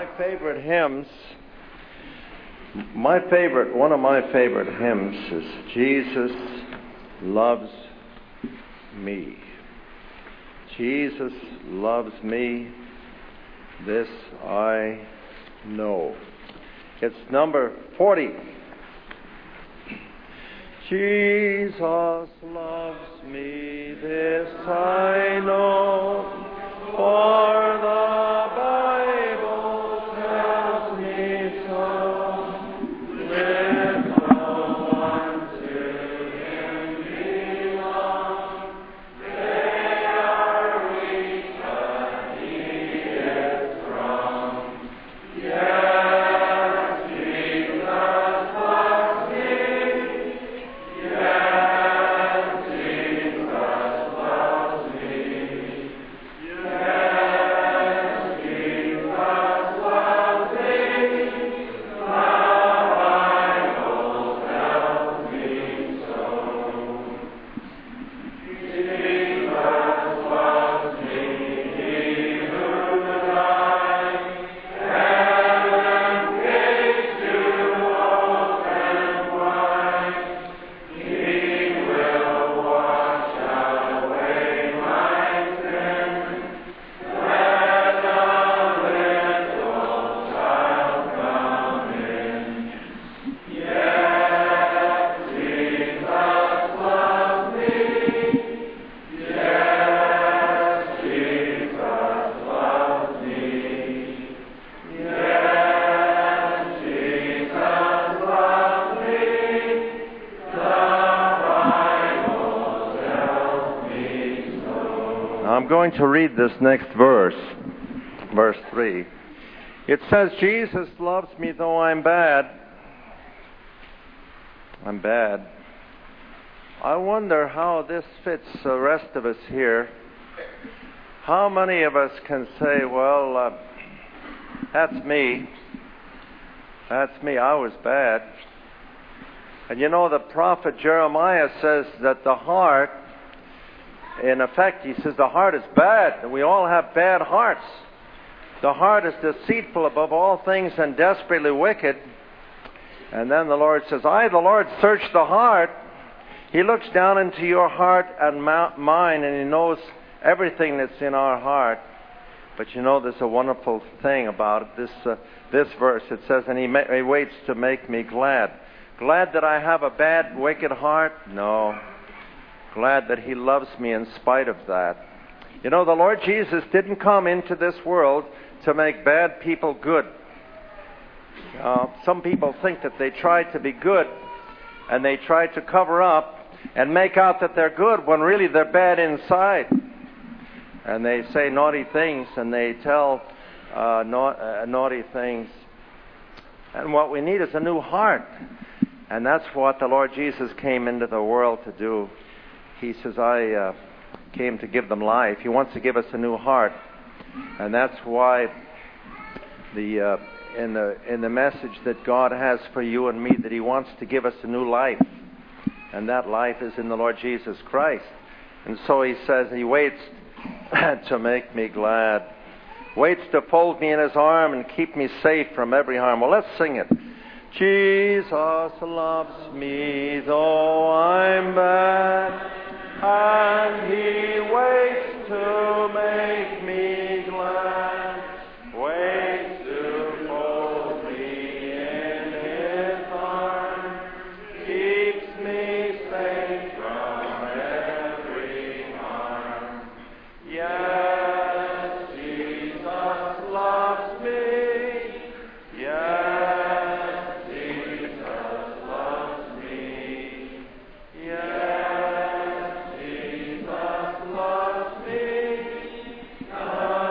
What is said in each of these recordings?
my favorite hymns, one of my favorite hymns is Jesus Loves Me. Jesus loves me, this I know. It's number 40. Jesus loves me, this I know, for the Bible tells me so. Little ones to Him belong, they are weak, but He is strong. Yes, Jesus loves me. Yes, Jesus loves me. Yes, Jesus loves me. The Bible tells me so. Jesus loves me, He who died. Heaven gates to open wide. He will wash away my sin. Let a little child come in. Yes, Jesus loves me. Yes, Jesus loves me. Yes, Jesus loves me. The Bible tells me so. I'm going to read this next verse, verse 3. It says, Jesus loves me though I'm bad. I'm bad. I wonder how this fits the rest of us here. How many of us can say, well, that's me. That's me. I was bad. And you know, the prophet Jeremiah says that the heart, in effect, he says the heart is bad. We all have bad hearts. The heart is deceitful above all things and desperately wicked. And then the Lord says, I, the Lord, search the heart. He looks down into your heart and mine, and He knows everything that's in our heart. But you know, there's a wonderful thing about it. This verse, it says, and He waits to make me glad. Glad that I have a bad, wicked heart? No. Glad that He loves me in spite of that. You know, the Lord Jesus didn't come into this world to make bad people good. Some people think that they try to be good, and they try to cover up and make out that they're good when really they're bad inside. And they say naughty things, and they tell naughty things. And what we need is a new heart. And that's what the Lord Jesus came into the world to do. He says, I came to give them life. He wants to give us a new heart. And that's why in the message that God has for you and me, that He wants to give us a new life. And that life is in the Lord Jesus Christ. And so He says He waits to make me glad. Waits to fold me in His arm and keep me safe from every harm. Well, let's sing it. Jesus loves me though I'm bad, and He waits to make me glad. Waits to fold me in His arm, keeps me safe from every harm. Yes, Jesus loves me. Yes, Jesus loves me. Yes, Jesus loves me.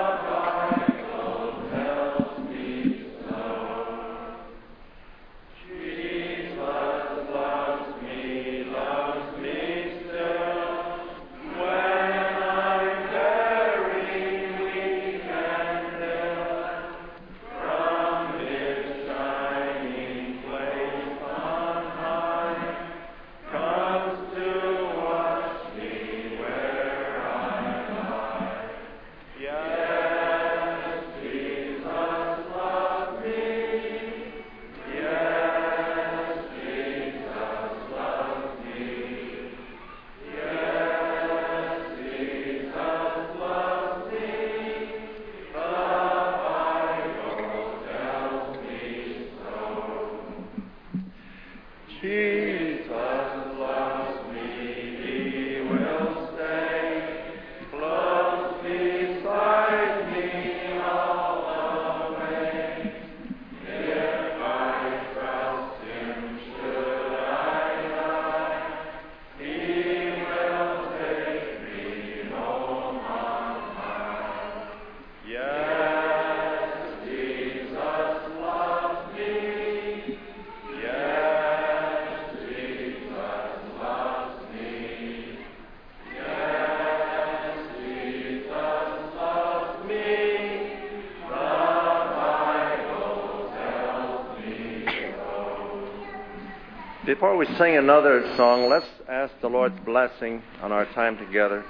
Before we sing another song, let's ask the Lord's blessing on our time together.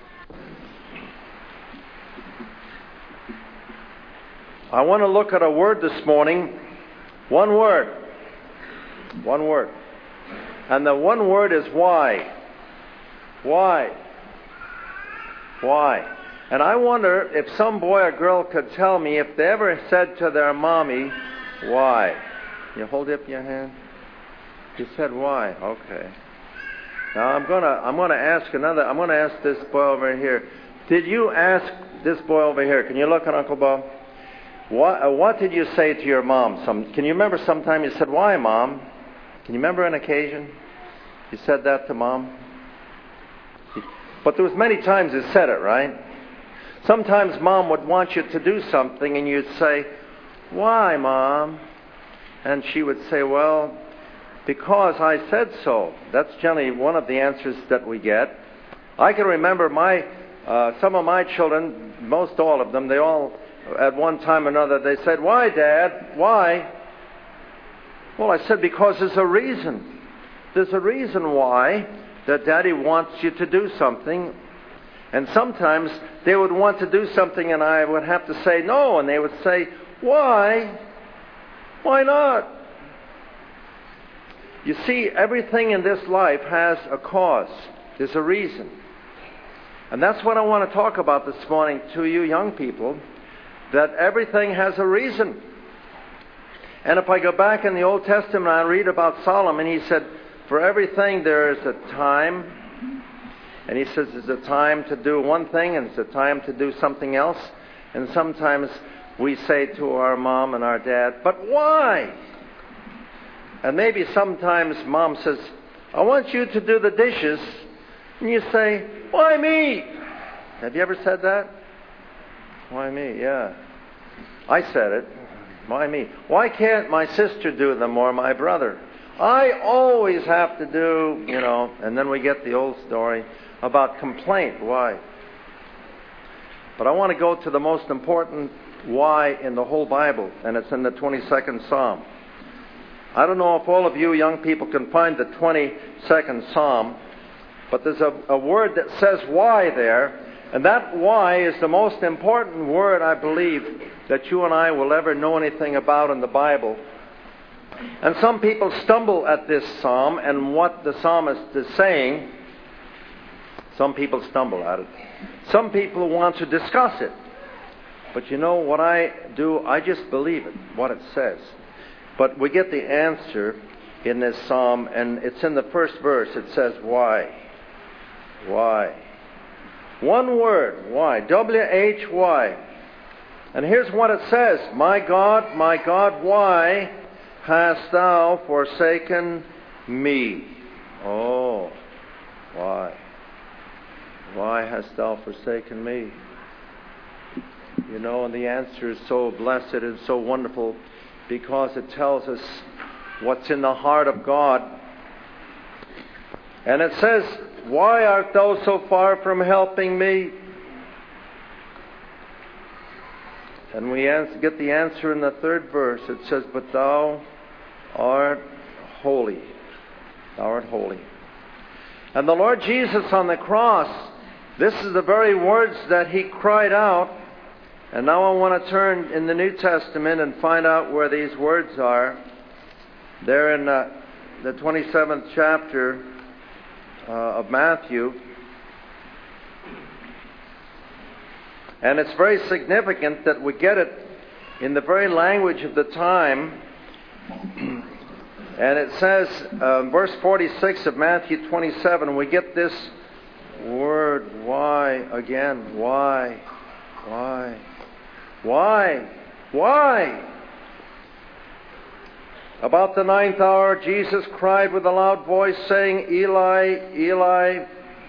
I want to look at a word this morning. One word. One word. And the one word is why. Why? Why? And I wonder if some boy or girl could tell me if they ever said to their mommy, why? You hold up your hand. You said why? Okay. Now I'm gonna ask this boy over here. Did you ask this boy over here? Can you look at Uncle Bob? What did you say to your mom? Can you remember sometime you said, why, Mom? Can you remember an occasion you said that to Mom? But there was many times you said it, right? Sometimes Mom would want you to do something and you'd say, why, Mom? And she would say, well, because I said so. That's generally one of the answers that we get. I can remember some of my children, most all of them, they all, at one time or another, they said, why, Dad? Why? Well, I said, because there's a reason. There's a reason why that Daddy wants you to do something. And sometimes they would want to do something and I would have to say no. And they would say, why? Why not? You see, everything in this life has a cause. There's a reason. And that's what I want to talk about this morning to you young people, that everything has a reason. And if I go back in the Old Testament, I read about Solomon. He said, for everything there is a time. And he says there's a time to do one thing and there's a time to do something else. And sometimes we say to our mom and our dad, but why? And maybe sometimes Mom says, I want you to do the dishes. And you say, why me? Have you ever said that? Why me? Yeah. I said it. Why me? Why can't my sister do them or my brother? I always have to do, and then we get the old story about complaint. Why? But I want to go to the most important why in the whole Bible, and it's in the 22nd Psalm. I don't know if all of you young people can find the 22nd Psalm, but there's a word that says why there, and that why is the most important word, I believe, that you and I will ever know anything about in the Bible. And some people stumble at this psalm and what the psalmist is saying. Some people stumble at it. Some people want to discuss it. But you know what I do? I just believe it, what it says. But we get the answer in this psalm, and it's in the first verse. It says, why? Why? One word, why? W-H-Y. And here's what it says. My God, why hast thou forsaken me? Oh, why? Why hast thou forsaken me? And the answer is so blessed and so wonderful because it tells us what's in the heart of God. And it says, why art thou so far from helping me? And we get the answer in the third verse. It says, but thou art holy. Thou art holy. And the Lord Jesus on the cross, this is the very words that He cried out. And now I want to turn in the New Testament and find out where these words are. They're in the 27th chapter of Matthew. And it's very significant that we get it in the very language of the time. And it says, verse 46 of Matthew 27, we get this word, why, again. Why? Why? Why? Why? About the 9th hour, Jesus cried with a loud voice, saying, Eli, Eli,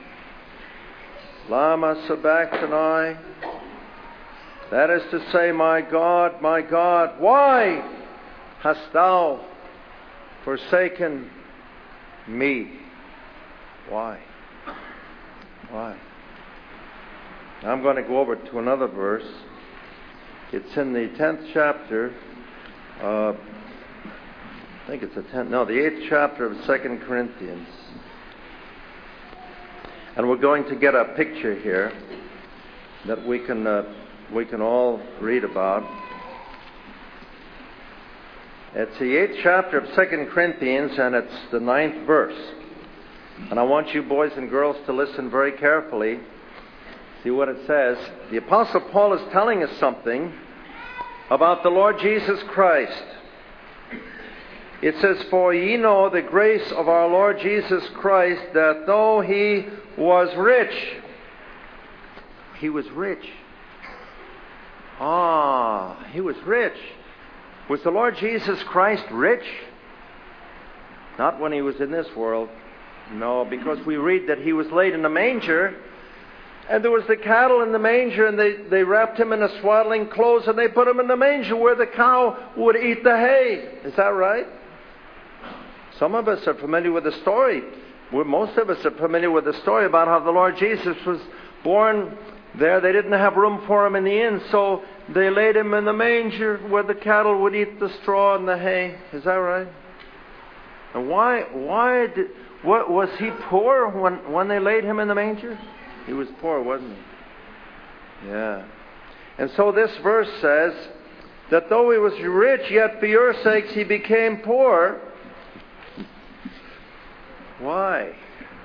lama sabachthani. That is to say, my God, why hast thou forsaken me? Why? Why? I'm going to go over to another verse. It's in the 10th chapter I think it's the 10th, no, the 8th chapter of 2 Corinthians. And we're going to get a picture here that we can all read about. It's the 8th chapter of 2 Corinthians, and it's the 9th verse. And I want you boys and girls to listen very carefully. See what it says. The Apostle Paul is telling us something about the Lord Jesus Christ. It says, "For ye know the grace of our Lord Jesus Christ, that though he was rich," he was rich. He was rich. Was the Lord Jesus Christ rich? Not when he was in this world. No, because we read that he was laid in a manger, and there was the cattle in the manger, and they wrapped him in a swaddling clothes, and they put him in the manger where the cow would eat the hay. Is that right? Some of us are familiar with the story. Most of us are familiar with the story about how the Lord Jesus was born there. They didn't have room for him in the inn, so they laid him in the manger where the cattle would eat the straw and the hay. Is that right? And was he poor when they laid him in the manger? He was poor, wasn't he? Yeah. And so this verse says that though he was rich, yet for your sakes he became poor. Why?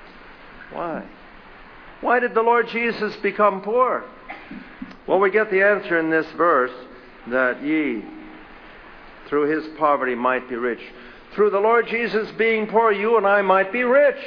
Why did the Lord Jesus become poor? Well, we get the answer in this verse, that ye, through his poverty, might be rich. Through the Lord Jesus being poor, you and I might be rich.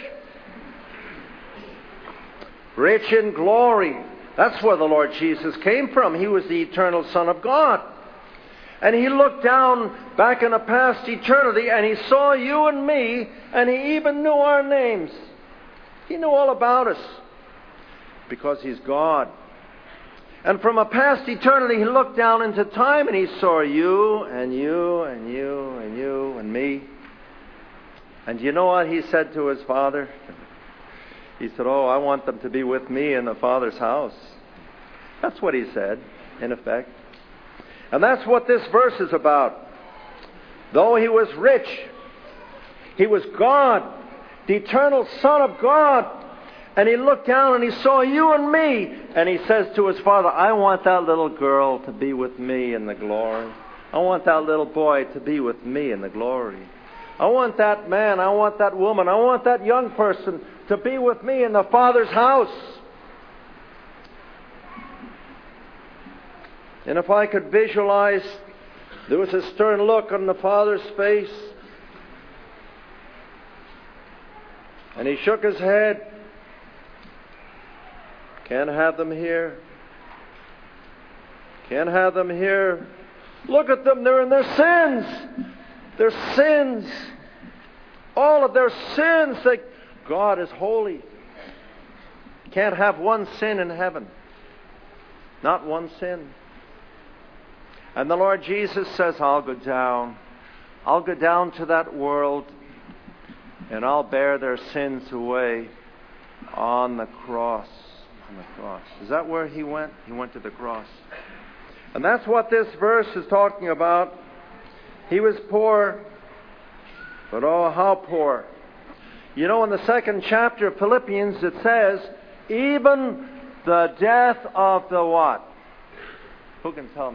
Rich in glory. That's where the Lord Jesus came from. He was the eternal Son of God. And he looked down back in a past eternity, and he saw you and me, and he even knew our names. He knew all about us because he's God. And from a past eternity, he looked down into time, and he saw you and you and you and you and me. And you know what he said to his Father? He said, I want them to be with me in the Father's house. That's what he said, in effect. And that's what this verse is about. Though he was rich, he was God, the eternal Son of God. And he looked down and he saw you and me. And he says to his Father, I want that little girl to be with me in the glory. I want that little boy to be with me in the glory. I want that man, I want that woman, I want that young person to be with me in the Father's house. And if I could visualize, there was a stern look on the Father's face. And he shook his head. Can't have them here. Can't have them here. Look at them, they're in their sins. Their sins. All of their sins. God is holy. Can't have one sin in heaven. Not one sin. And the Lord Jesus says, I'll go down. I'll go down to that world, and I'll bear their sins away on the cross. On the cross. Is that where he went? He went to the cross. And that's what this verse is talking about. He was poor, but how poor. You know, in the 2nd chapter of Philippians, it says, even the death of the what? Who can tell me?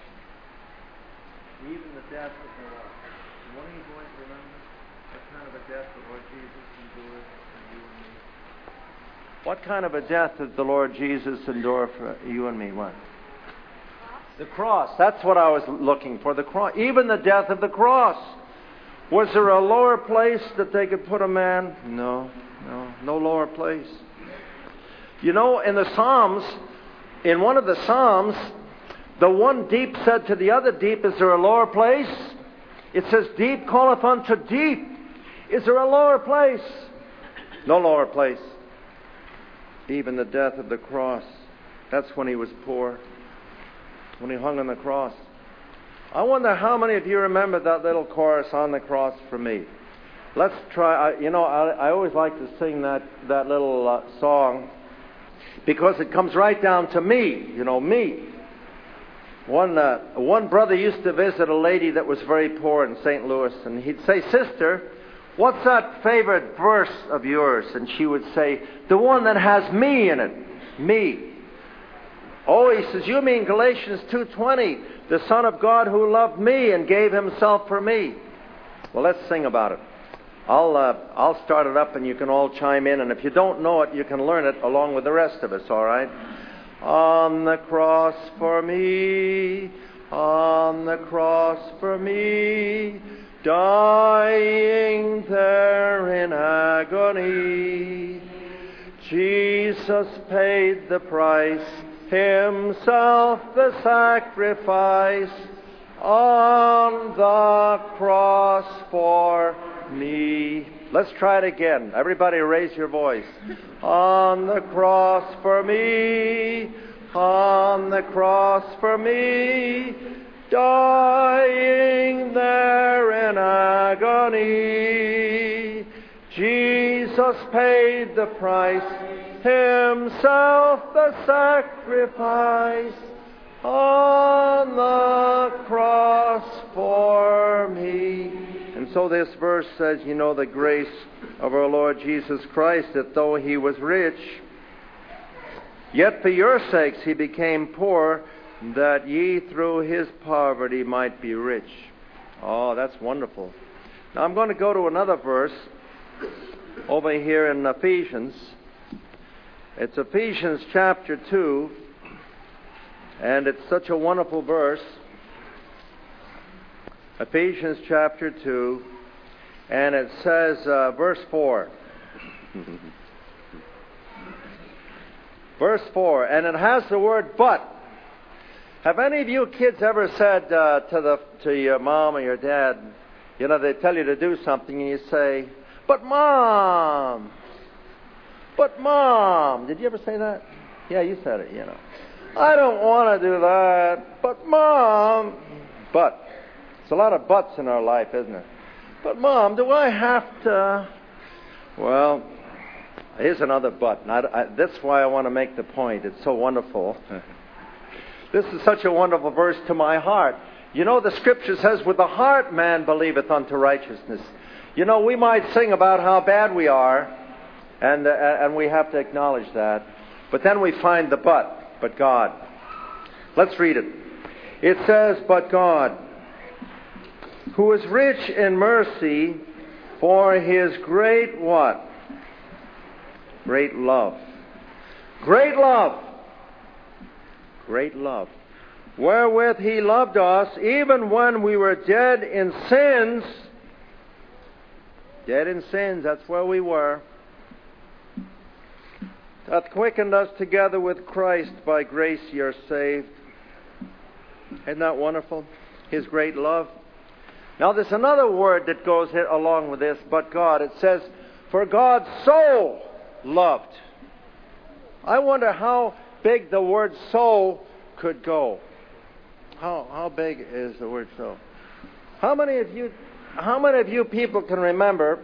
Even the death of the what? When are you going to remember what kind of a death the Lord Jesus endured for you and me? What kind of a death did the Lord Jesus endure for you and me? What? The cross. That's what I was looking for, the cross. Even the death of the cross. Was there a lower place that they could put a man? No lower place. You know, in the Psalms, in one of the Psalms, the one deep said to the other deep, is there a lower place? It says, deep calleth unto deep. Is there a lower place? No lower place. Even the death of the cross. That's when he was poor. When he hung on the cross. I wonder how many of you remember that little chorus, On the Cross for Me. Let's try. I always like to sing that little song because it comes right down to me. Me. One brother used to visit a lady that was very poor in St. Louis, and he'd say, "Sister, what's that favorite verse of yours?" And she would say, "The one that has me in it, me." "Oh," he says, "you mean Galatians 2:20, the Son of God who loved me and gave himself for me." Well, let's sing about it. I'll start it up and you can all chime in, and if you don't know it, you can learn it along with the rest of us, all right? On the cross for me, on the cross for me, dying there in agony, Jesus paid the price, himself the sacrifice, on the cross for me. Let's try it again. Everybody raise your voice. On the cross for me, on the cross for me, dying there in agony, Jesus paid the price, himself the sacrifice, on the cross for me. And so this verse says, you know, the grace of our Lord Jesus Christ, that though he was rich, yet for your sakes he became poor, that ye through his poverty might be rich. Oh, that's wonderful. Now I'm going to go to another verse over here in Ephesians. It's Ephesians chapter 2, and it's such a wonderful verse. Ephesians chapter 2, and it says, verse 4. Verse 4, and it has the word but. Have any of you kids ever said to your mom or your dad, you know, they tell you to do something and you say, "But Mom! But Mom!" Did you ever say that? Yeah, you said it, you know. "I don't want to do that, but Mom." But. It's a lot of buts in our life, isn't it? "But Mom, do I have to?" Well, here's another but. That's why I want to make the point. It's so wonderful. This is such a wonderful verse to my heart. You know, the Scripture says, "With the heart man believeth unto righteousness." You know, we might sing about how bad we are, and we have to acknowledge that. But then we find the but God. Let's read it. It says, "But God, who is rich in mercy, for his great" what? Great love. Great love. Great love. Wherewith he loved us, even when we were dead in sins. Dead in sins, that's where we were. Hath quickened us together with Christ, by grace ye are saved. Isn't that wonderful? His great love. Now there's another word that goes along with this, but God. It says, "For God so loved." I wonder how big the word "so" could go. How big is the word "so"? How many of you people can remember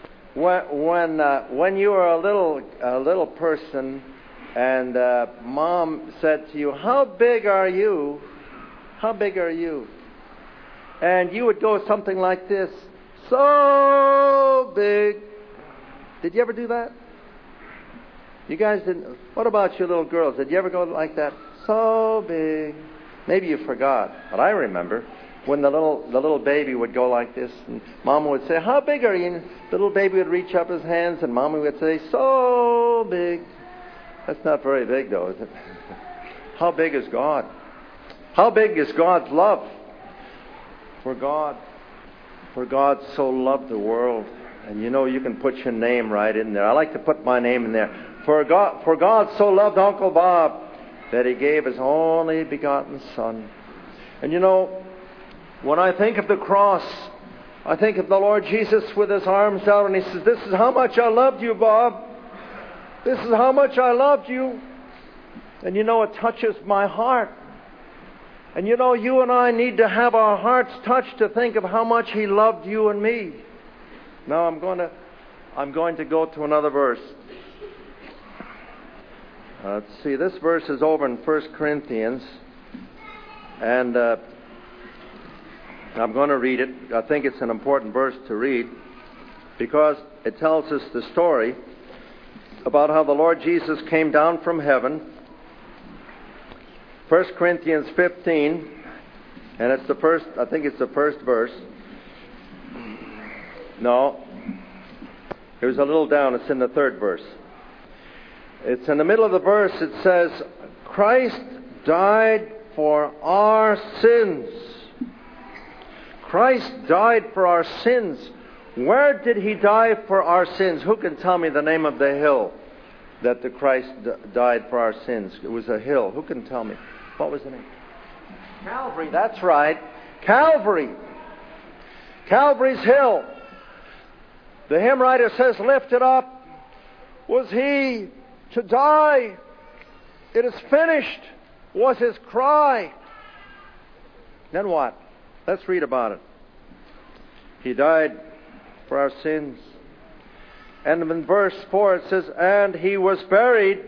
when you were a little person and Mom said to you, "How big are you? How big are you?" And you would go something like this, "So big." Did you ever do that? You guys didn't. What about you little girls? Did you ever go like that? "So big." Maybe you forgot, but I remember when the little baby would go like this, and Mama would say, "How big are you?" And the little baby would reach up his hands, and Mama would say, "So big." That's not very big, though, is it? How big is God? How big is God's love? For God so loved the world. And you know, you can put your name right in there. I like to put my name in there. For God so loved Uncle Bob that he gave his only begotten Son. And you know, when I think of the cross, I think of the Lord Jesus with his arms out, and he says, "This is how much I loved you, Bob. This is how much I loved you." And you know, it touches my heart. And you know, you and I need to have our hearts touched to think of how much he loved you and me. Now I'm going to go to another verse. Let's see, this verse is over in 1 Corinthians. And I'm going to read it. I think it's an important verse to read because it tells us the story about how the Lord Jesus came down from heaven. 1 Corinthians 15, and it's the first, I think it's the first verse. No, it was a little down. It's in the third verse. It's in the middle of the verse. It says, Christ died for our sins. Christ died for our sins. Where did he die for our sins? Who can tell me the name of the hill that the Christ died for our sins? It was a hill. Who can tell me? What was the name? Calvary. That's right. Calvary. Calvary's hill. The hymn writer says, lifted up was he to die. It is finished was his cry. Then what? Let's read about it. He died for our sins. And in verse 4 it says, and he was buried.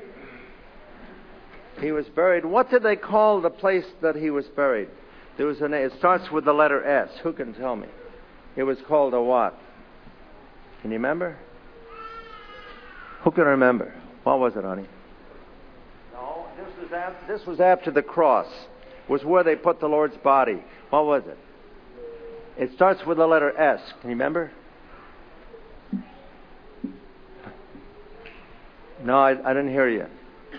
He was buried. What did they call the place that he was buried? There was a name. It starts with the letter S. Who can tell me? It was called a what? Can you remember? Who can remember? What was it, honey? No, this was after the cross. Was where they put the Lord's body. What was it? It starts with the letter S. Can you remember? No, I didn't hear you.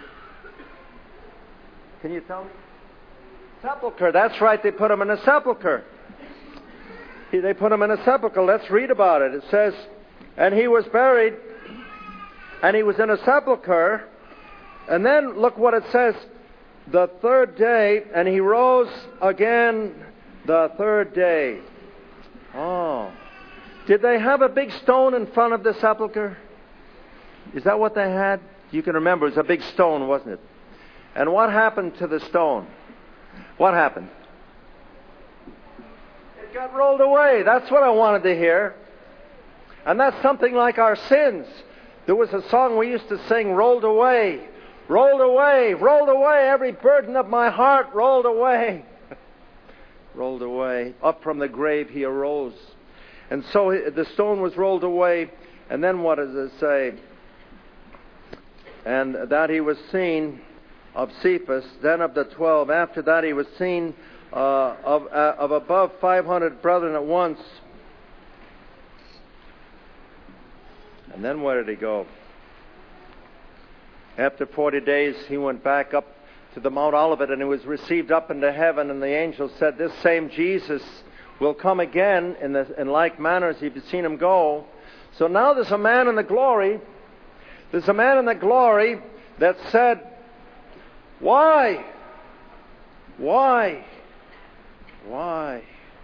Can you tell me? Sepulcher. That's right. They put him in a sepulcher. They put him in a sepulcher. Let's read about it. It says, and he was buried, and he was in a sepulcher. And then look what it says. The third day, and he rose again the third day. Oh. Did they have a big stone in front of the sepulcher? Is that what they had? You can remember. It was a big stone, wasn't it? And what happened to the stone? What happened? It got rolled away. That's what I wanted to hear. And that's something like our sins. There was a song we used to sing, rolled away. Rolled away, rolled away, every burden of my heart rolled away. Rolled away. Up from the grave he arose. And so the stone was rolled away. And then what does it say? And that he was seen of Cephas, then of the 12. After that he was seen of above 500 brethren at once. And then where did he go? After 40 days, he went back up to the Mount Olivet, and he was received up into heaven. And the angel said, this same Jesus will come again in like manner as you've seen him go. So now there's a man in the glory. There's a man in the glory that said, why? Why? Why?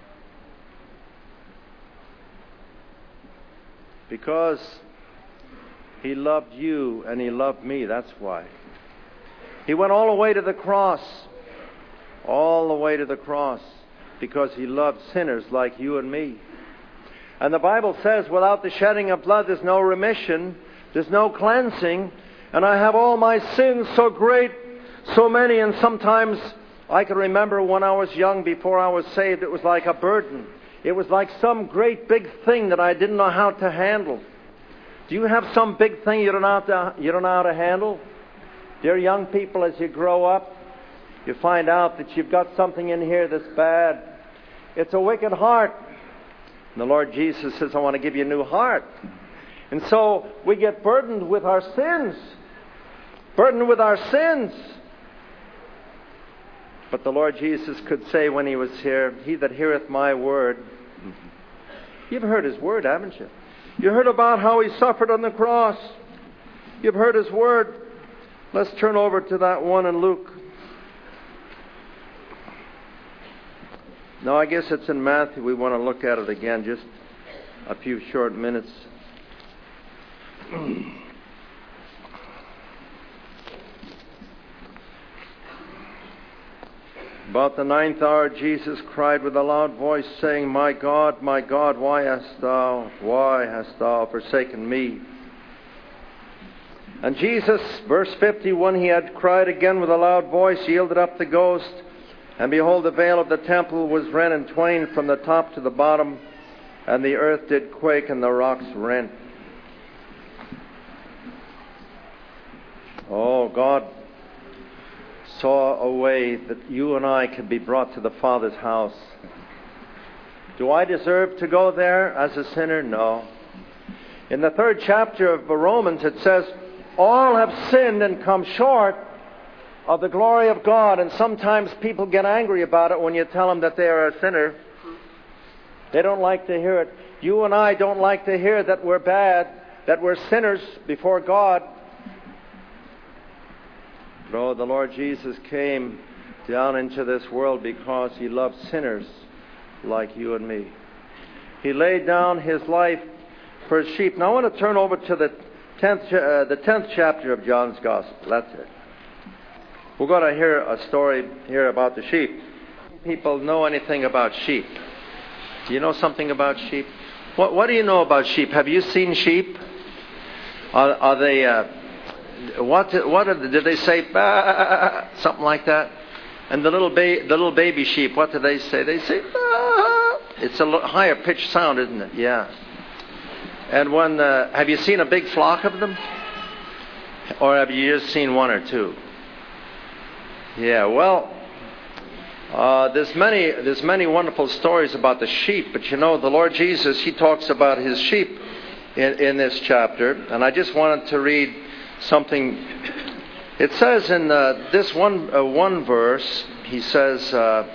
Because he loved you and he loved me. That's why. He went all the way to the cross. All the way to the cross. Because he loved sinners like you and me. And the Bible says, without the shedding of blood, there's no remission. There's no cleansing. And I have all my sins so great, so many. And sometimes I can remember when I was young, before I was saved, it was like a burden. It was like some great big thing that I didn't know how to handle. Do you have some big thing you don't know how to handle? Dear young people, as you grow up, you find out that you've got something in here that's bad. It's a wicked heart. And the Lord Jesus says, I want to give you a new heart. And so we get burdened with our sins. Burdened with our sins. But the Lord Jesus could say when he was here, he that heareth my word. You've heard his word, haven't you? You heard about how he suffered on the cross. You've heard his word. Let's turn over to that one in Luke. No, I guess it's in Matthew. We want to look at it again, just a few short minutes. About the 9th hour, Jesus cried with a loud voice, saying, my God, why hast thou forsaken me? And Jesus, verse 50, when he had cried again with a loud voice, yielded up the ghost. And behold, the veil of the temple was rent in twain from the top to the bottom, and the earth did quake, and the rocks rent. Oh, God saw a way that you and I could be brought to the Father's house. Do I deserve to go there as a sinner? No. In the 3rd chapter of Romans, it says, all have sinned and come short of the glory of God. And sometimes people get angry about it when you tell them that they are a sinner. They don't like to hear it. You and I don't like to hear that we're bad, that we're sinners before God. No, the Lord Jesus came down into this world because He loved sinners like you and me. He laid down His life for His sheep. Now I want to turn over to the 10th chapter of John's Gospel. That's it. We're going to hear a story here about the sheep. People know anything about sheep? Do you know something about sheep? What do you know about sheep? Have you seen sheep? Are they? Did they say bah, something like that? And the little baby sheep, what do they say? They say bah. It's a higher pitched sound, isn't it? Yeah. And have you seen a big flock of them, or have you just seen one or two? Yeah. Well, there's many wonderful stories about the sheep, but you know, the Lord Jesus, He talks about His sheep in this chapter, and I just wanted to read something. It says in this one verse, He says,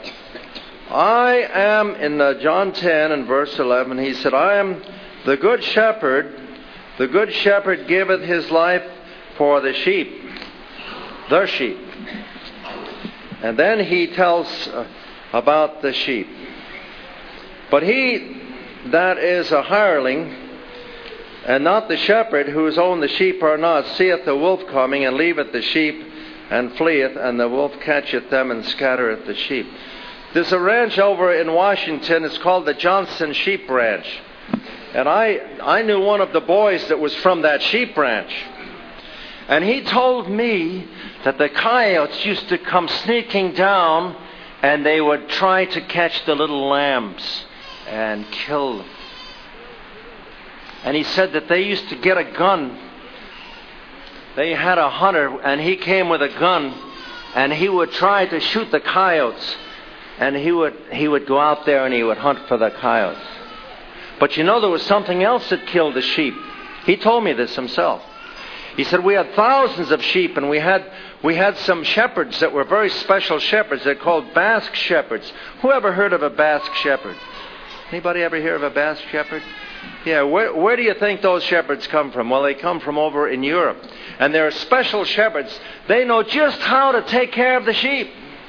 I am, in John 10 and verse 11, He said, I am the good shepherd. The good shepherd giveth his life for the sheep. The sheep. And then He tells about the sheep. But he that is a hireling, and not the shepherd, whose own the sheep are not, seeth the wolf coming, and leaveth the sheep, and fleeth, and the wolf catcheth them, and scattereth the sheep. There's a ranch over in Washington. It's called the Johnson Sheep Ranch. And I knew one of the boys that was from that sheep ranch. And he told me that the coyotes used to come sneaking down, and they would try to catch the little lambs and kill them. And he said that they used to get a gun. They had a hunter, and he came with a gun, and he would try to shoot the coyotes. And he would go out there and he would hunt for the coyotes. But you know, there was something else that killed the sheep. He told me this himself. He said we had thousands of sheep, and we had some shepherds that were very special shepherds. They're called Basque shepherds. Who ever heard of a Basque shepherd? Anybody ever hear of a Basque shepherd? Yeah, where do you think those shepherds come from? Well, they come from over in Europe. And they're special shepherds. They know just how to take care of the sheep.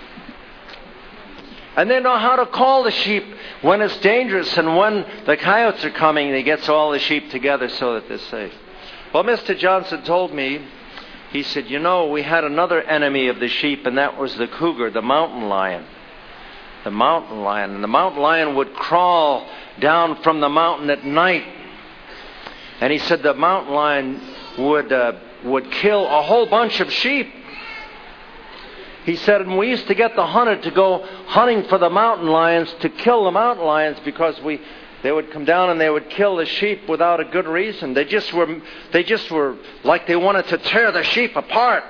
And they know how to call the sheep when it's dangerous, and when the coyotes are coming, they get all the sheep together so that they're safe. Well, Mr. Johnson told me, he said, you know, we had another enemy of the sheep, and that was the cougar, the mountain lion. The mountain lion. And the mountain lion would crawl down from the mountain at night. And he said the mountain lion would kill a whole bunch of sheep. He said, and we used to get the hunter to go hunting for the mountain lions, to kill the mountain lions, because they would come down and they would kill the sheep without a good reason. They just were like they wanted to tear the sheep apart.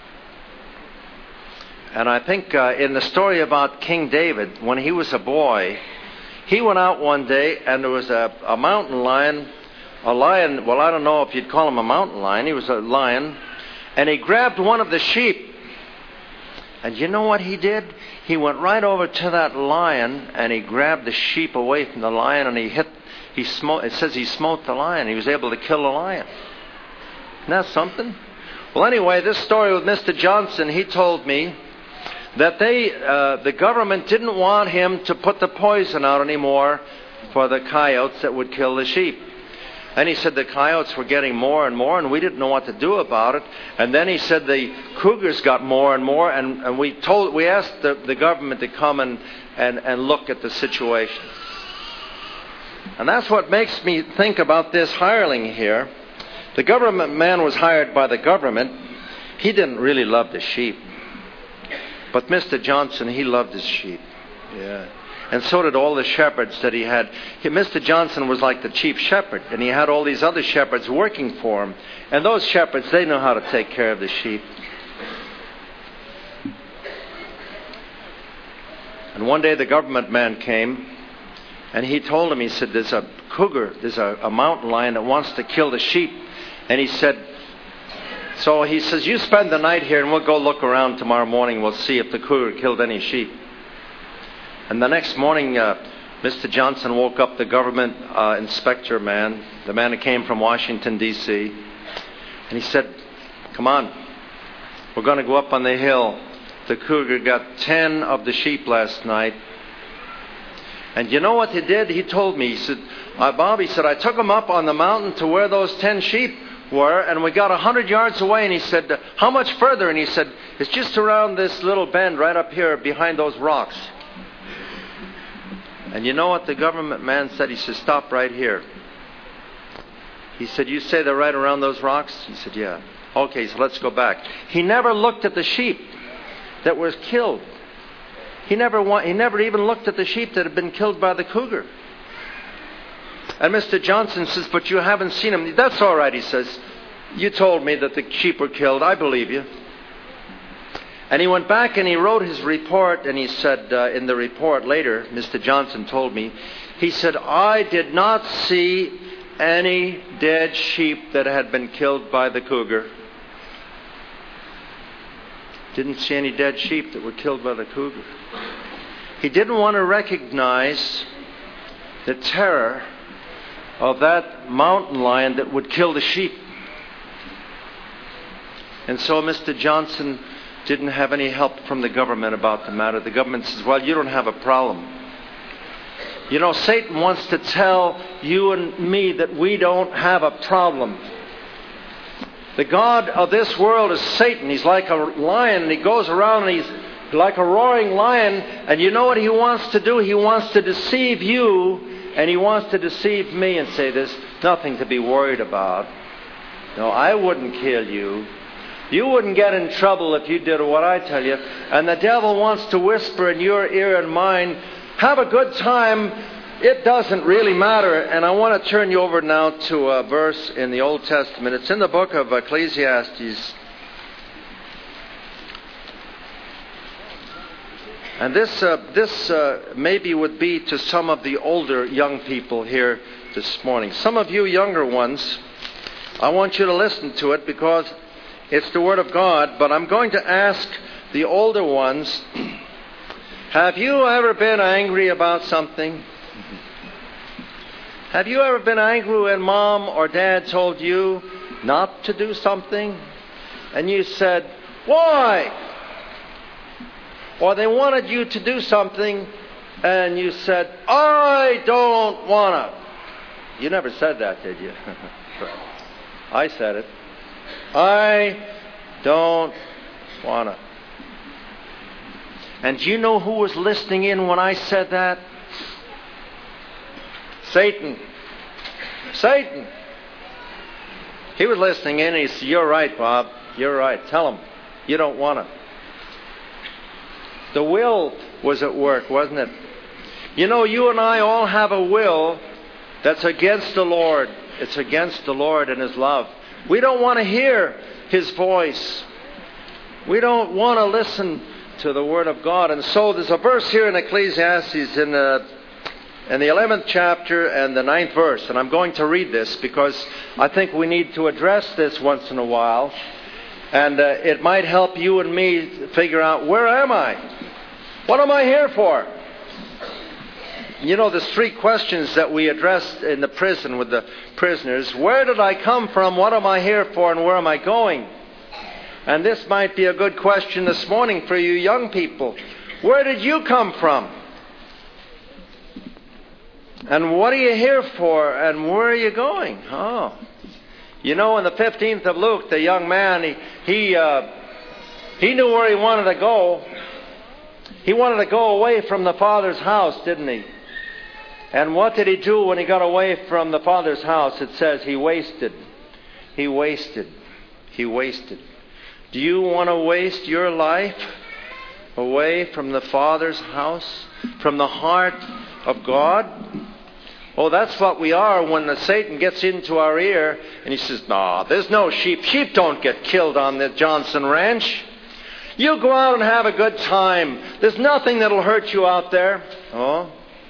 And I think in the story about King David, when he was a boy, he went out one day and there was a mountain lion, well, I don't know if you'd call him a mountain lion. He was a lion. And he grabbed one of the sheep. And you know what he did? He went right over to that lion and he grabbed the sheep away from the lion, and it says he smote the lion. He was able to kill the lion. Isn't that something? Well, anyway, this story with Mr. Johnson, he told me that the government didn't want him to put the poison out anymore for the coyotes that would kill the sheep. And he said the coyotes were getting more and more, and we didn't know what to do about it. And then he said the cougars got more and more, and we asked the government to come and look at the situation. And that's what makes me think about this hireling here. The government man was hired by the government. He didn't really love the sheep. But Mr. Johnson, he loved his sheep. Yeah. And so did all the shepherds that he had. Mr. Johnson was like the chief shepherd, and he had all these other shepherds working for him. And those shepherds, they know how to take care of the sheep. And one day the government man came, and he told him, he said, there's a cougar, there's a mountain lion that wants to kill the sheep. And he said, so he says, you spend the night here and we'll go look around tomorrow morning. We'll see if the cougar killed any sheep. And the next morning, Mr. Johnson woke up the government inspector man, the man who came from Washington, D.C., and he said, come on, we're going to go up on the hill. The cougar got 10 of the sheep last night. And you know what he did? He told me, he said, Bob, he said, I took him up on the mountain to where those 10 sheep were, and we got 100 yards away. And he said, how much further? And he said, it's just around this little bend right up here behind those rocks. And you know what the government man said? He said, stop right here. He said, you say they're right around those rocks? He said, yeah. Okay, so let's go back. He never looked at the sheep that was killed. He never even looked at the sheep that had been killed by the cougar. And Mr. Johnson says, but you haven't seen them. That's all right, he says. You told me that the sheep were killed. I believe you. And he went back and he wrote his report, and he said in the report later, Mr. Johnson told me, he said, I did not see any dead sheep that had been killed by the cougar. Didn't see any dead sheep that were killed by the cougar. He didn't want to recognize the terror of that mountain lion that would kill the sheep. And so Mr. Johnson didn't have any help from the government about the matter. The government says, well, you don't have a problem. You know, Satan wants to tell you and me that we don't have a problem. The God of this world is Satan. He's like a lion, and he goes around and he's like a roaring lion. And you know what he wants to do? He wants to deceive you, and he wants to deceive me and say there's nothing to be worried about. No, I wouldn't kill you. You wouldn't get in trouble if you did what I tell you. And the devil wants to whisper in your ear and mine, have a good time. It doesn't really matter. And I want to turn you over now to a verse in the Old Testament. It's in the book of Ecclesiastes. And this maybe would be to some of the older young people here this morning. Some of you younger ones, I want you to listen to it because it's the Word of God. But I'm going to ask the older ones, have you ever been angry about something? Have you ever been angry when Mom or Dad told you not to do something? And you said, why? Or they wanted you to do something and you said, I don't want to. You never said that, did you? I said it. I don't want to. And do you know who was listening in when I said that? Satan. Satan. He was listening in and he said, you're right, Bob. You're right. Tell him you don't want to. The will was at work, wasn't it? You know, you and I all have a will that's against the Lord. It's against the Lord and His love. We don't want to hear His voice. We don't want to listen to the Word of God. And so there's a verse here in Ecclesiastes in the 11th chapter and the 9th verse. And I'm going to read this because I think we need to address this once in a while. And it might help you and me figure out, where am I? What am I here for? You know, there's 3 questions that we addressed in the prison with the prisoners. Where did I come from? What am I here for? And where am I going? And this might be a good question this morning for you young people. Where did you come from? And what are you here for? And where are you going? Oh. You know, in the 15th of Luke, the young man, he knew where he wanted to go. He wanted to go away from the Father's house, didn't he? And what did he do when he got away from the Father's house? It says he wasted. He wasted. He wasted. Do you want to waste your life? away from the Father's house, from the heart of God? Oh, that's what we are when Satan gets into our ear and he says, "No, there's no sheep. Sheep don't get killed on the Johnson Ranch. You go out and have a good time. There's nothing that'll hurt you out there." Oh,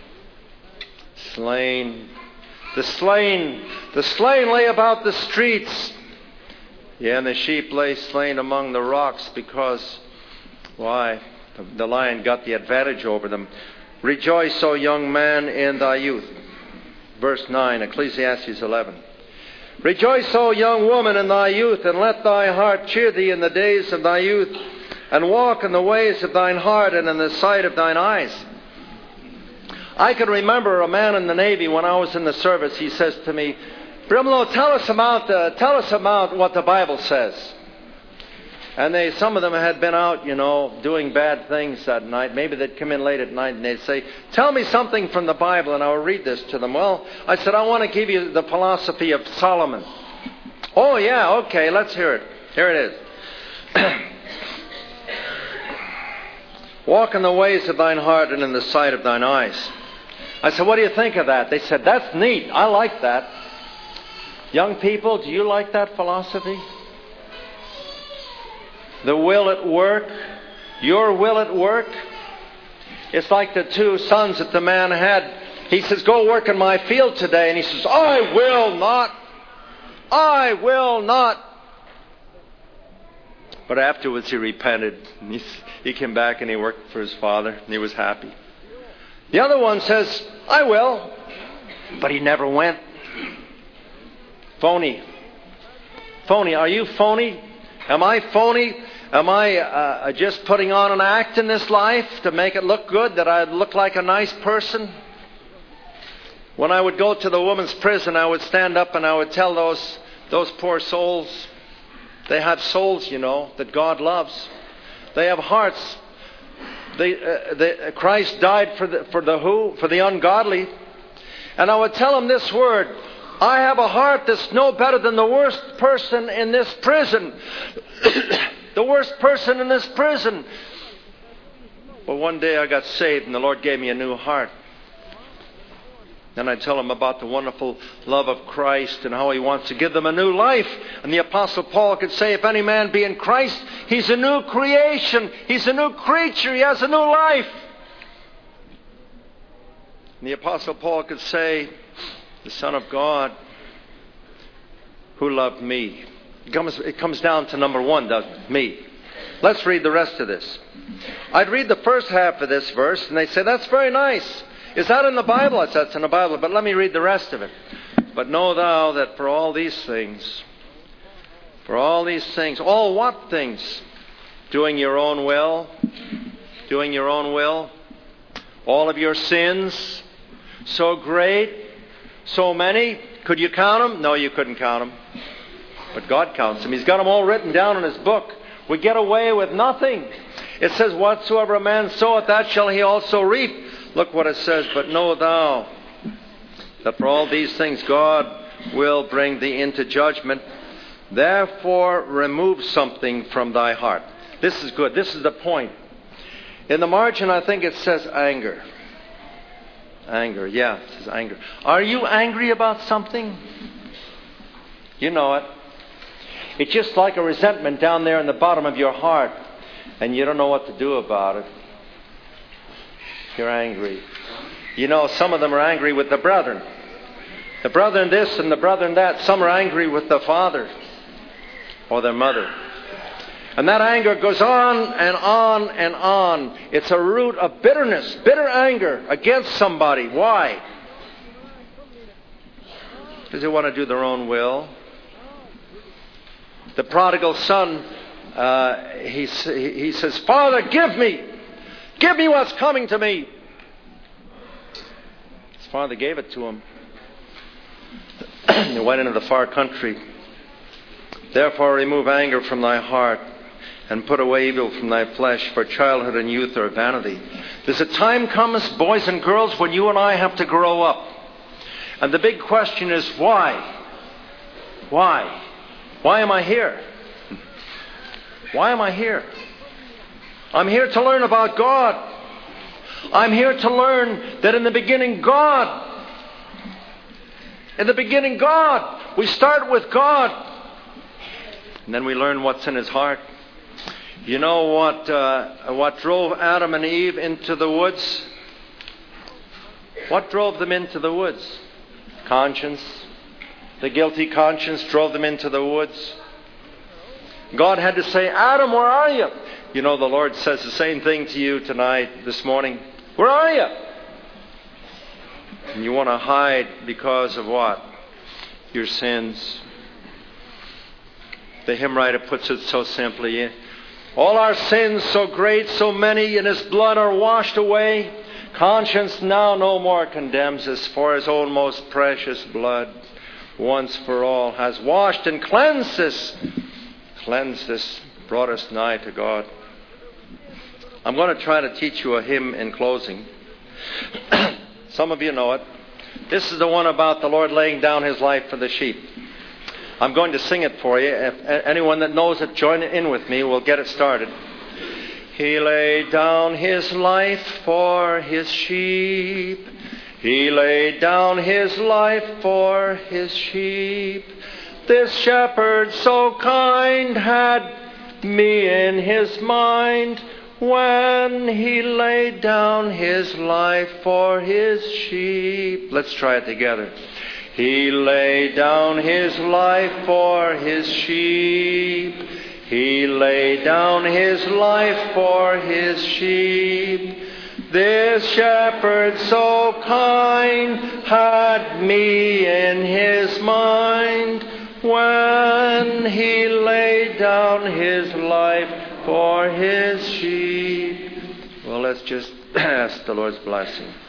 slain. The slain lay about the streets. Yeah, and the sheep lay slain among the rocks because, why? The lion got the advantage over them. "Rejoice, O young man, in thy youth." Verse 9, Ecclesiastes 11. "Rejoice, O young woman, in thy youth, and let thy heart cheer thee in the days of thy youth, and walk in the ways of thine heart and in the sight of thine eyes." I can remember a man in the Navy when I was in the service. He says to me, "Brimlow, tell us about what the Bible says." And some of them had been out, doing bad things that night. Maybe they'd come in late at night and they'd say, "Tell me something from the Bible," and I would read this to them. Well, I said, "I want to give you the philosophy of Solomon." "Oh, yeah, okay, let's hear it." Here it is. "Walk in the ways of thine heart and in the sight of thine eyes." I said, "What do you think of that?" They said, "That's neat. I like that." Young people, do you like that philosophy? The will at work, your will at work. It's like the two sons that the man had. He says, "Go work in my field today." And he says, "I will not. I will not." But afterwards he repented. And he came back and he worked for his father. And he was happy. The other one says, "I will." But he never went. Phony. Phony. Are you phony? Am I phony? Am I just putting on an act in this life to make it look good, that I look like a nice person? When I would go to the women's prison, I would stand up and I would tell those poor souls, they have souls, that God loves. They have hearts. Christ died for the ungodly. And I would tell them this word: I have a heart that's no better than the worst person in this prison. The worst person in this prison. But one day I got saved and the Lord gave me a new heart. Then I tell them about the wonderful love of Christ and how He wants to give them a new life. And the Apostle Paul could say, if any man be in Christ, he's a new creation. He's a new creature. He has a new life. And the Apostle Paul could say, the Son of God who loved me. It comes down to number one, doesn't it? Me. Let's read the rest of this. I'd read the first half of this verse, and they say, that's very nice. Is that in the Bible? I said, it's in the Bible, but let me read the rest of it. But know thou that for all these things, all what things? Doing your own will, all of your sins, so great, so many. Could you count them? No, you couldn't count them. But God counts them. He's got them all written down in His book. We get away with nothing. It says, whatsoever a man soweth, that shall he also reap. Look what it says, but know thou that for all these things God will bring thee into judgment. Therefore remove something from thy heart. This is good. This is the point. In the margin, I think it says anger. Anger, yeah, it says anger. Are you angry about something? You know it. It's just like a resentment down there in the bottom of your heart, and you don't know what to do about it. You're angry. You know, some of them are angry with the brethren. The brethren this and the brethren that. Some are angry with the father or their mother. And that anger goes on and on and on. It's a root of bitterness, bitter anger against somebody. Why? Because they want to do their own will. The prodigal son, he says, Father, give me what's coming to me. His father gave it to him. He went into the far country. Therefore remove anger from thy heart, and put away evil from thy flesh, for childhood and youth are vanity. There's a time comes, boys and girls, when you and I have to grow up. And the big question is, why? Why? Why am I here? Why am I here? I'm here to learn about God. I'm here to learn that in the beginning God. In the beginning God. We start with God. And then we learn what's in His heart. You know what drove Adam and Eve into the woods? What drove them into the woods? Conscience. The guilty conscience drove them into the woods. God had to say, Adam, where are you? You know, the Lord says the same thing to you tonight, this morning. Where are you? And you want to hide because of what? Your sins. The hymn writer puts it so simply. All our sins, so great, so many, in His blood are washed away. Conscience now no more condemns us, for His own most precious blood, once for all, has washed and cleansed us, brought us nigh to God. I'm going to try to teach you a hymn in closing. Some of you know it. This is the one about the Lord laying down His life for the sheep. I'm going to sing it for you. If anyone that knows it, join in with me. We'll get it started. He laid down His life for His sheep. He laid down His life for His sheep. This shepherd so kind had me in His mind when He laid down His life for His sheep. Let's try it together. He laid down His life for His sheep. He laid down His life for His sheep. This shepherd so kind had me in His mind when He laid down His life for His sheep. Well, let's just ask the Lord's blessing.